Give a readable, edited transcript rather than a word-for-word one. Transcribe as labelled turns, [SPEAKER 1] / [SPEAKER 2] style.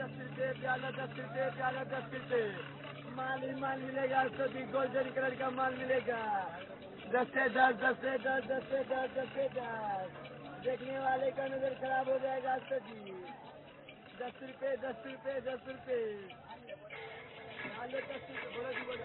[SPEAKER 1] 10 रुपये प्याला 10 रुपये प्याला 10 रुपये माल ही माल मिलेगा। सभी गोल्डन कलर का माल मिलेगा। 10 से 10 10 से 10 10 से 10 10 से 10 देखने वाले का नजर खराब हो जाएगा। सभी 10 रुपये 10 रुपये 10 रुपये आलू 10 रुपये बोलो जी बोलो।